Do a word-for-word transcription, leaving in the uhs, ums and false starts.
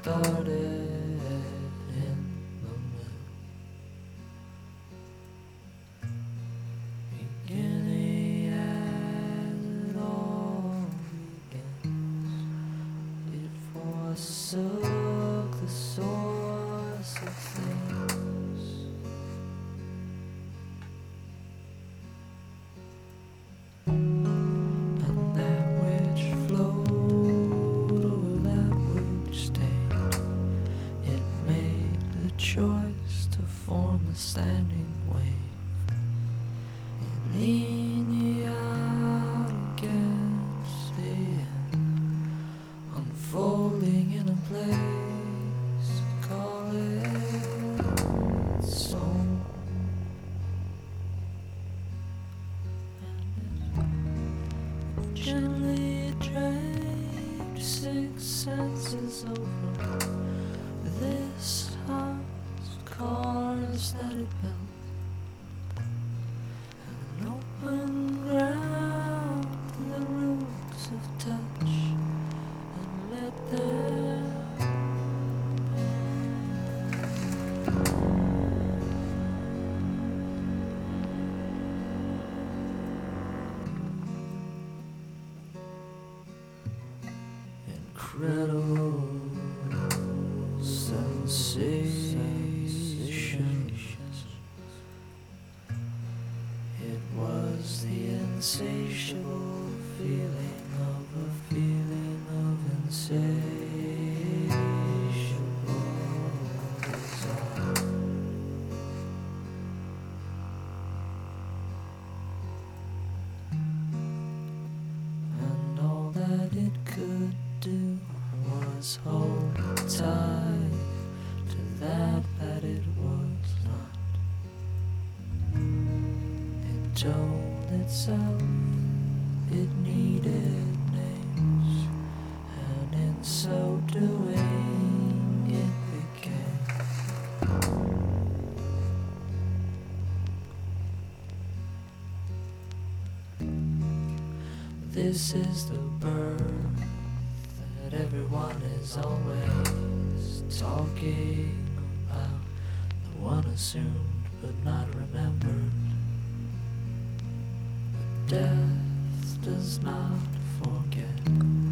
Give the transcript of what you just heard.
started in the middle, beginning as it all begins. It forsook the source of things, and that which flowed over that which stayed. It made the choice to form a standing wave. It leaned out against the end, unfolding in a place, call it song. And it gently draped six senses over this house, cars that it built, and an open ground to the roots of touch, and let them incredible sensations. It was the insatiable feeling of a feeling of insatiable desire. And all that it could do was hold tight to that that it was not. It told itself it needed names, and in so doing it became. This is the birth that everyone is always talking about, the one assumed but not remembered. But death does not forget.